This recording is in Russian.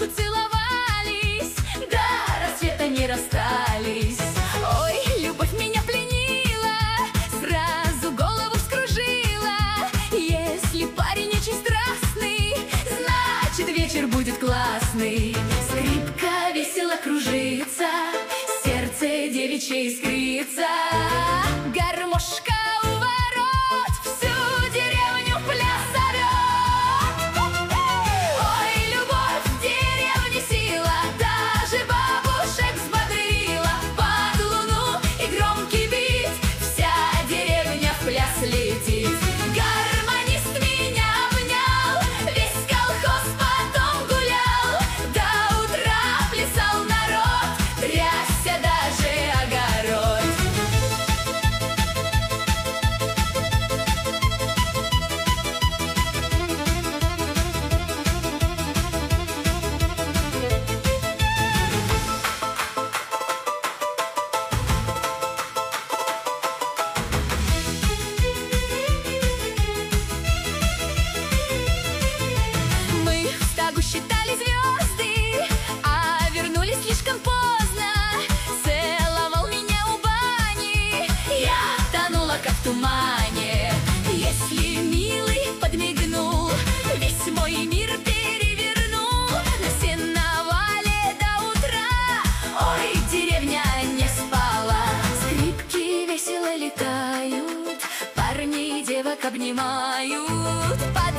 ручку целовались, до рассвета не расстались. Ой, любовь меня пленила, сразу голову вскружила. Если парень очень страстный, значит вечер будет классный. Скрипка весело кружится, сердце девичье искрится. Гармошка у ворот всю деревню в пляс зовет. Ой, любовь в деревне сила, даже бабушек взбодрила. Под луну и громкий бит вся деревня в пляс летит. Гармонист меня обнял, весь колхоз потом гулял. До утра плясал народ, трясся даже огород. Мы в стагу считали звезды, а вернулись слишком поздно. Целовал меня у бани, я тонула как в тумане. Если милый подмигнул, весь мой мир перевернул. На сеновале до утра, ой, деревня не спала. Скрипки весело летают, парни и девок обнимают. Под